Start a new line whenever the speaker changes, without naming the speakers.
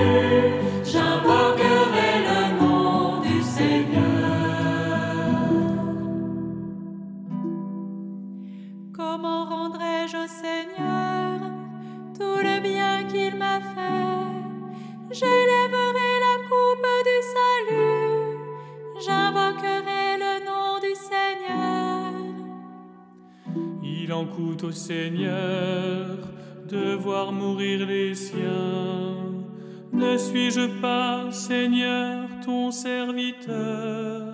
salut, j'invoquerai le nom du Seigneur.
Comment rendrai-je au Seigneur tout le bien qu'il m'a fait? J'élèverai la coupe du salut, j'invoquerai le nom du Seigneur.
Il en coûte au Seigneur de voir mourir les siens. Ne suis-je pas, Seigneur, ton serviteur?